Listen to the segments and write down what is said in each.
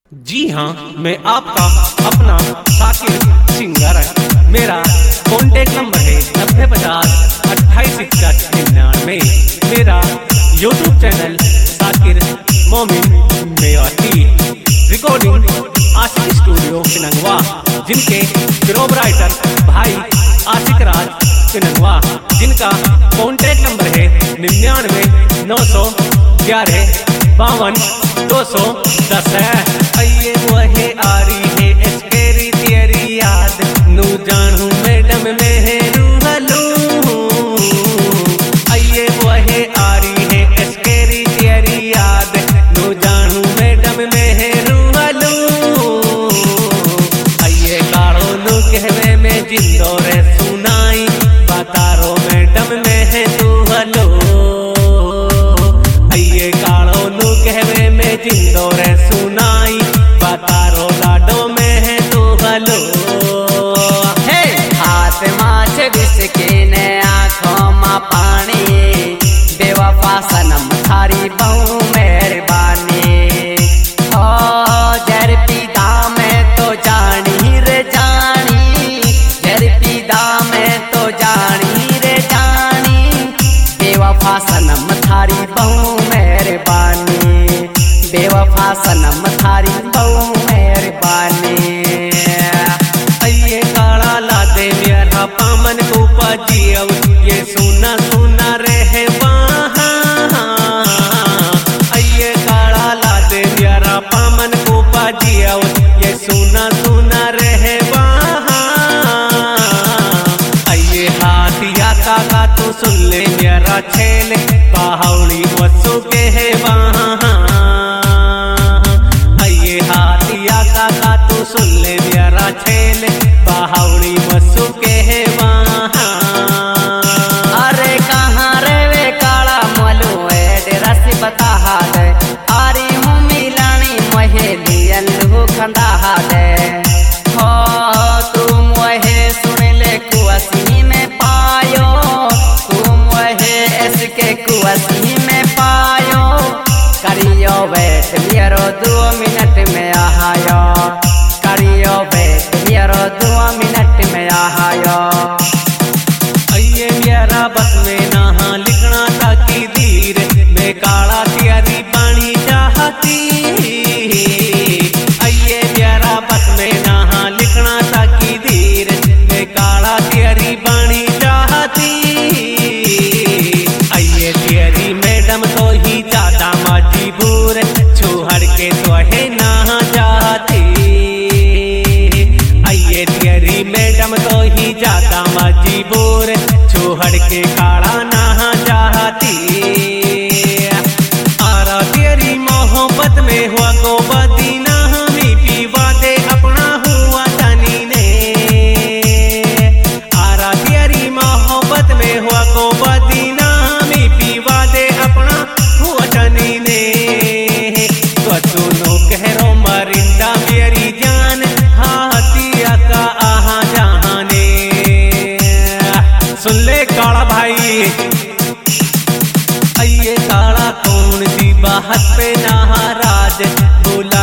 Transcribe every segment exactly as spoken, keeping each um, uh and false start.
जी हाँ, मैं आपका अपना साकिर सिंगर है। मेरा कॉन्टेक्ट नंबर है नब्बे पचास अट्ठाईस इकसठ निन्यानवे। मेरा YouTube channel Sakir Momin Mewati. Recording Ashiq studio Pinangwa, जिनके प्रोब राइटर भाई आशिक राज पिनंगवा, जिनका कॉन्टेक्ट नंबर है निन्यानवे नौ सौ ग्यारह बावन दो सौ दस है। अये वहे आरी है एस्केरी तेरी याद नू जानू मैडम मेहरू हलू। अये वहे आरी है एस्केरी तेरी याद नू जानू मैडम मेहरू हलू। अये काड़ो नू कहवे में जिंदो रे सुनाई बतारो मैडम में तू हलो। अये काड़ो नू कहवे में जिंदो रे सुनाई बतारो लाडो में है तू हलो। हे हाथ माछ बिसके ने आँखों में पानी, बेवफा सनम थारी बहु मेहरबानी। हो जर पीदा में तो जानी रे जानी, जर पीदा में तो जानी रे जानी। बेवफा सनम थारी बहु मेहरबानी, बेवफा सनम थारी बहु मेहरबानी। अये काला ला दे मेरा पामन को पाजियो ये सुना सुना रहे वहाँ। अये काला ला दे मेरा पामन को पाजियो ये सुना सुना रहे वहाँ। अये हाथिया का तू सुन ले मेरा छेल बाहुड़ी वसु के है वहाँ। अये हाथिया का तू सुन ले मेरा छेल बाहुड़ी वसु के है वहाँ। अरे कहाँ रे वे काला मलू है रस बता दे, आरी हूँ मिलानी महेलियन लू खंदा दे। हो तुम वहे सुन ले कुआसी में पायो, तुम वहे इसके कुआसी में पायो। करियो बैठ मेरो दो मिनट में आयो, करियो बैठ मेरो दो मिनट में आयो। अये मेरा बस में नहा लिखना था की धीर मैं काला तेरी पानी चाहती। अये मेरा बस में नहा लिखना था की धीर मैं काला तेरी पानी चाहती। अये तेरी मैडम तो ही ज्यादा मजबूर छोड़ के तो है ना जाती। अये तेरी मैडम तो ही ज्यादा मजबूर छोड़ के काड़ा ना जाती। आरा तेरी मोहब्बत में हुआ को बदीना हमी पीवा दे अपना हुआ तनी ने। आरा तेरी मोहब्बत में हुआ को बदीना हमी पीवा दे अपना हुआ तनी ने। तो दोनों कहरो मरिंदा मेरी जान हाथिया का आहा जहाने। सुन ले काला भाई। अये काला कौन सी बात पे नाराज बोला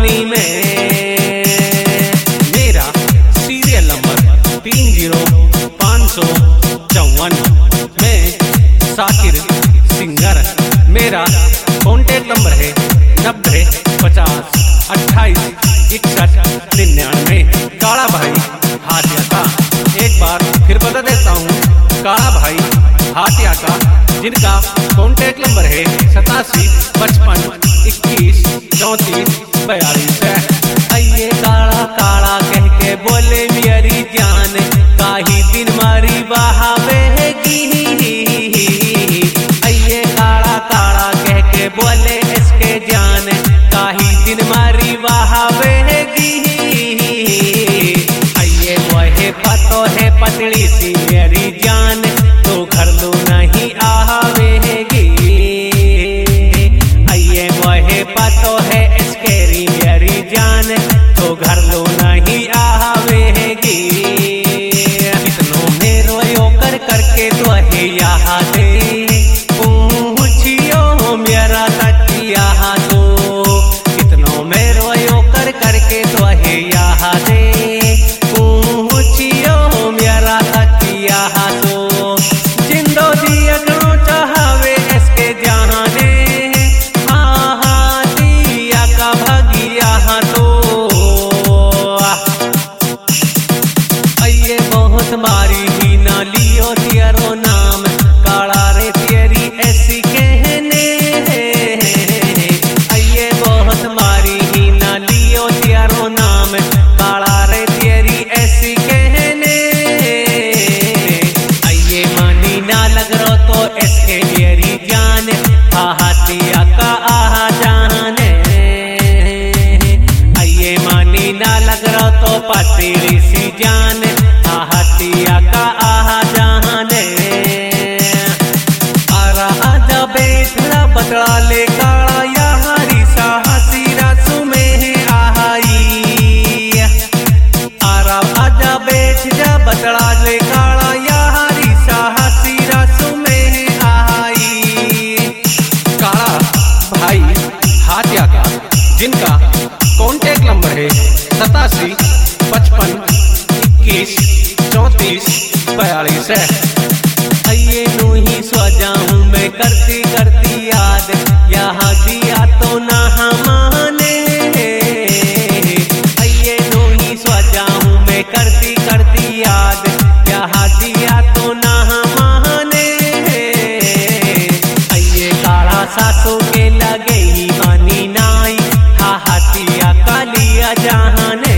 जवानी में। मेरा सीरियल नंबर तीन जीरो पाँच सौ चौवन। मैं साकिर सिंगर। मेरा कॉन्टेक्ट नंबर है नब्बे पचास अट्ठाईस इकसठ निन्यानवे। काला भाई हाटिया का एक बार फिर बता देता हूँ, काला भाई हाटिया का, जिनका कॉन्टेक्ट नंबर है सतासी पचपन इक्कीस चौंतीस बयालीस है। आइए काला काला कह के बोले मेरी जान, काही दिन मारी बहावेगी। आइए काला काला कह के बोले इसके जान, काही दिन मारी बहावेगी। आइए वहे पतो है पतली सी मेरी जान, तो घर लो नहीं आवेगी। आइए वहे पतो है इसके मेरी जान, तो घर लो नहीं आवेगी। कितनों में रोयो कर करके तो है यहाँ दे, पूछियो मेरा तकिया तो। कितनों में रोयो कर करके तो है यहाँ दे, पूछियो मेरा तकिया तो। जिंदो दिया करो चाहवे इसके जाने, हाँ हाँ दिया का भगिया तो। आइए बहुत मारी ही ना लियो तेरो नाम, काला रे तेरी ऐसी कहने। आइए बहुत मारी ही ना लियो तेरो नाम, काला रे तेरी ऐसी कहने। आइए मानी ना लग रो तो इसके मेरी जान, हाथिया का आहा जाने। आइए मानी ना लग रो तो पतली सी जान, हाथिया का आहा जाने। आरा आजा बैठला बदला ले काला यारी साहसी रासू में आई। आरा आजा बैठ जा बदला ले काला यारी साहसी रासू में आई। काला भाई हाटिया का, जिनका कॉन्टेक्ट नंबर है सतासी पचपन इक्कीस चौंतीस बयालीस है। आइए नू ही सो जाऊं मैं करती करती याद, यहाँ दिया तो ना माने। आइए नू ही सो जाऊं मैं करती करती याद, यहाँ दिया तो ना माने। आइए काला सासू के लगे ही मानी नाई, हाथिया का लिया जाने।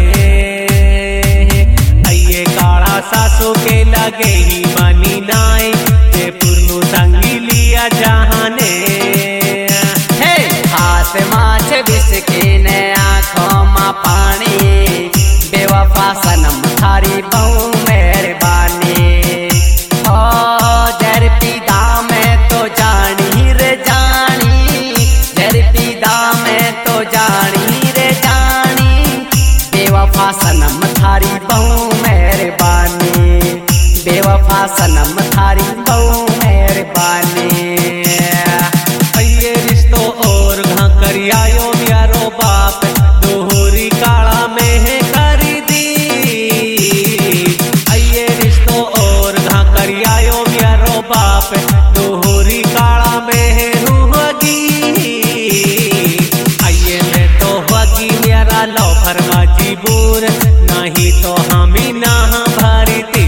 आइए काला सासू के लगे ही मानी नाई, जयपुर नु संगी लिया जाने। हे हाथ माछ बिसके ने आँखों में पानी, बेवफा सनम थारी बहु मेहरबानी। ओ जर पीदा में तो जानी रे जानी, जर पीदा में तो जानी रे जानी। बेवफा सनम थारी बहु मेहरबानी, बेवफा सनम थारी बहु मेहरबानी। आइए रिश्तो और घा कर आयो यारो बाप, दोहरी काला में है कर दी। आइए रिश्तो और घा कर आयो यारो बाप, दोहरी काला में है हुगी। आइए मैं तो हुगी मेरा लौफर मजबूर, नहीं तो हम ही ना भरती।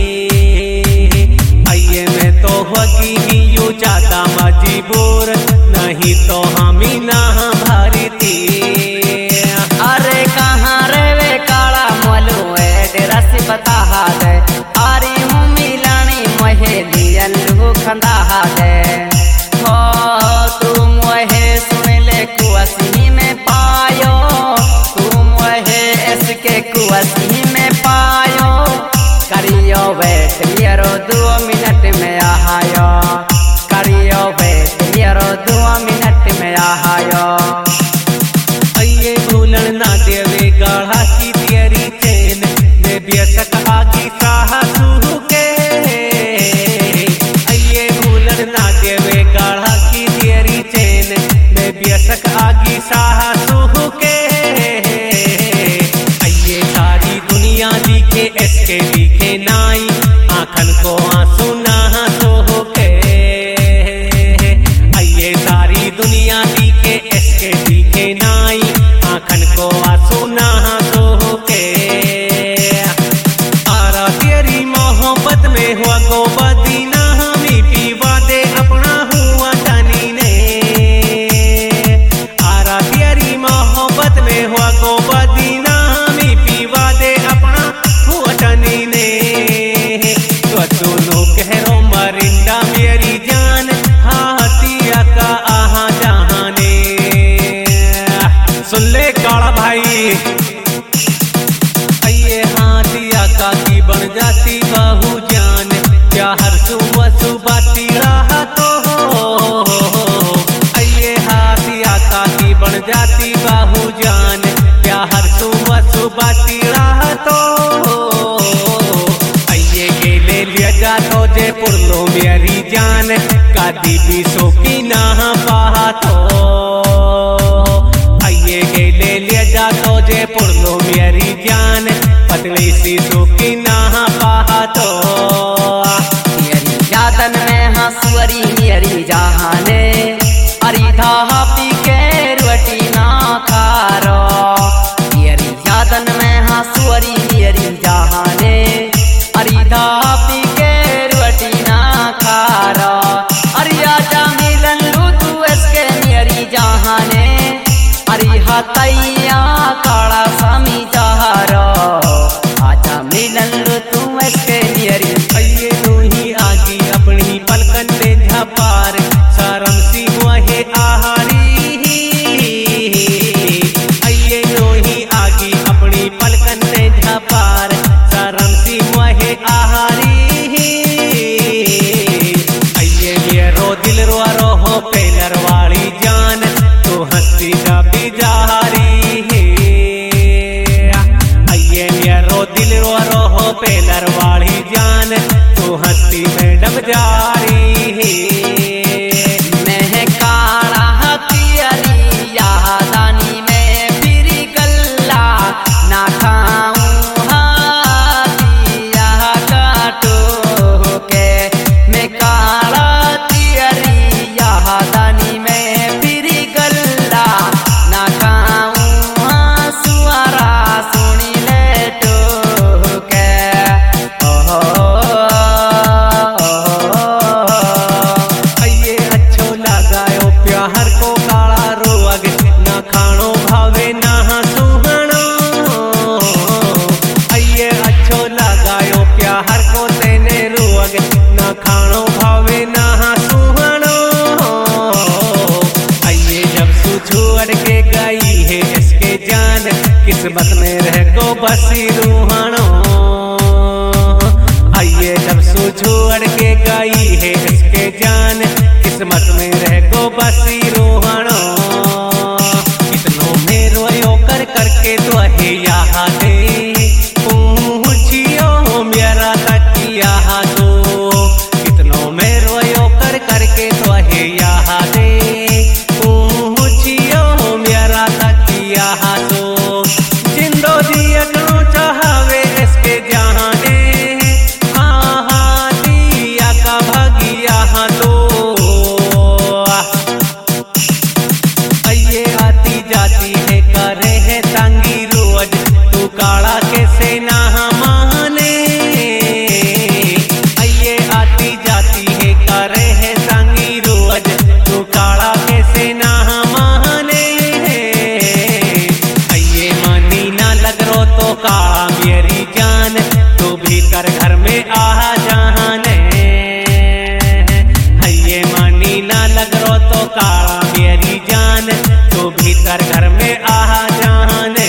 आइए मैं तो हुगी ही यू ज्यादा मजबूर, नहीं तो हम ही ना भरती। अरे कहाँ रे वे काला मोलू एड्रेस बता दे, आरी हूँ मिलानी महेलियन लू खंदा दे। हो तुम वहे सुन ले कुआसी में पायो, तुम वहे इसके कुआसी में पायो। करियो वेट मेरो दो मिनट में आयो, करियो वेट मेरो दो मिनट में आयो। आइए भूलन ना देवे गाढ़ा की तेरी चैन, मैं बेशक आगी साहसू के। आइए भूलन ना देवे गाढ़ा की तेरी चैन, मैं बेशक आगी साहसू के। काला भाई। ये हाथिया का की बन जाती बाहू जान, क्या हर सुबह सुबह तीड़ा तो ये हाथिया का की बन जाती बाहू जान, क्या हर सुबह सुबह तीड़ा तो ये गेले लिया जा तो जयपुर लो मेरी जान, का दीदी सो की ना पा तो ये गेले लिया जा तो जयपुर लो मेरी जान, पतली सी सो की ना पा तो मेरी यादन में हंसुअरी मेरी जहाने, अरी था पी के रोटी ना खारो। मेरी यादन में हंसुअरी मेरी जहाने, अरी था पी के रोटी ना खारो। अरे आजा मिलन लू तू इसके मेरी जहाने, अरे हतैया काला स्वामी जहारो। आजा मिलन लू तू इसके मेरी। ये तू ही आगी अपनी पलकन ने झपार, शर्म सी हुआ है आहारी। ये तू ही आगी अपनी पलकन ने झपार, शर्म सी हुआ है आहारी। ये ये रो दिल रो रो पेलर वाली जान, तो हंसती जा बिजारी है। ये ये रो दिल रो रो पेलर वाली जान, तो हंसती मैडम जारी है। मैं काला हथियारी यादानी में फिर गल्ला ना खाऊं हाथिया काटो के। मैं काला हथियारी यादानी में फिर गल्ला ना खाऊं सुआरा सुनी ले तो के। ये अच्छो लगायो प्यार को काला रोअग, ना खाणो भावे ना सुहाणो। ये अच्छो लगायो प्यार को तेने रोअग, ना खाणो भावे ना सुहाणो। ये जब सू छोड़ के गई है इसके जान, किस्मत में रह को बसी रूहाणो। ये जब सू छोड़ के गई है इसके जान, किस्मत में रह को बसी रूहाणो। कितनों में रोयो कर करके तो है यहाँ दे पूछियो मेरा तकिया तो। कितनों में रोयो कर करके तो है यहाँ दे पूछियो मेरा तकिया तो। जिंदो दिया करो चाहवे इसके जहाने, हाँ हाँ दिया का भगिया तो। ये आती जाती है करे है तंगी रोज, तू काला कैसे ना माने। ये आती जाती है करे है तंगी रोज, तू काला कैसे ना माने। ये मानी ना लग रो तो काला मेरी जान, तू भीतर घर में आ जाने। ये मानी ना लग रो तो काला मेरी जान, तो भीतर घर में आ जाने।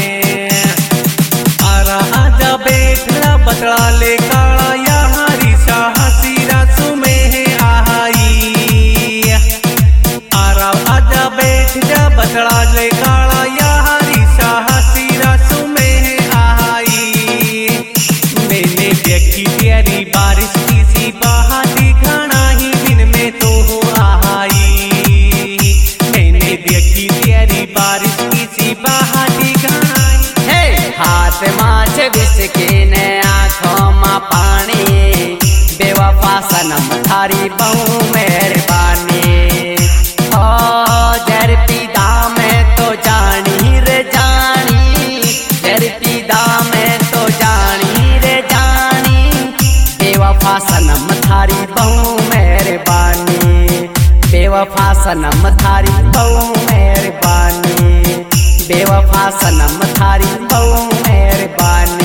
आरा आजा बैठा बतला ले काला यारी साहसी रासू में आई। आरा आजा बैठ जा बतला ले काला यारी साहसी रासू में आई। मैंने देखी तेरी बारिश की सी बहाती घना ही दिन में तो आई। मैंने देखी तेरी बारिश की सी बहाती घना हे हाथ माछ बिसके ने आँखों में पानी, बेवफा सनम थारी बहु मेहरबानी। ओ जर पीदा में तो जानी रे जानी, जर पीदा में तो जानी रे जानी। बेवफा सनम थारी बहु मेहरबानी, बेवफा सनम थारी बहु मेहरबानी, बेवफा सनम थारी बहु मेहरबानी।